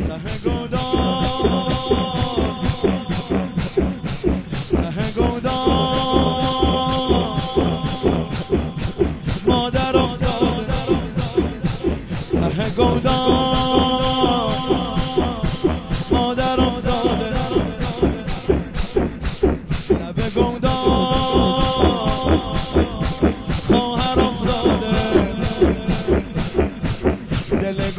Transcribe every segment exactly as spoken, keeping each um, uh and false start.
مادر افتاده ته گودان، مادر افتاده لب گودان، خواهر افتاده دل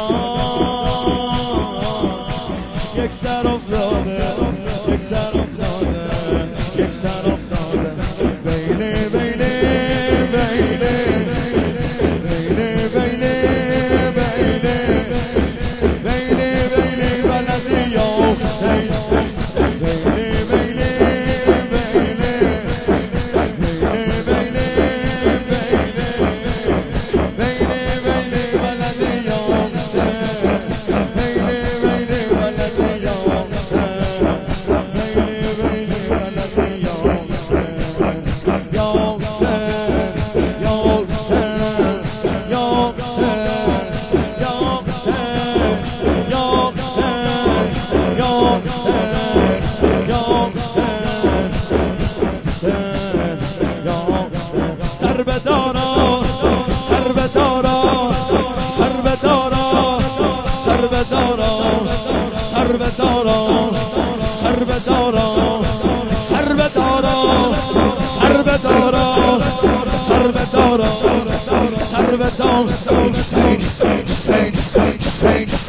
گودان، یک سر افتاده یک سر افتاده یک سر افتاده بینه بینه بینه بینه بینه بینه بینه بینه بلدی یا حسین بینه بینه بینه بینه بینه بینه بینه بینه بلدی یا حسین بینه بینه بلدی یا حسین بینه بینه بلدی یا حسین یا سربدارا سربدارا سربدارا سربدارا سربدارا سربدارا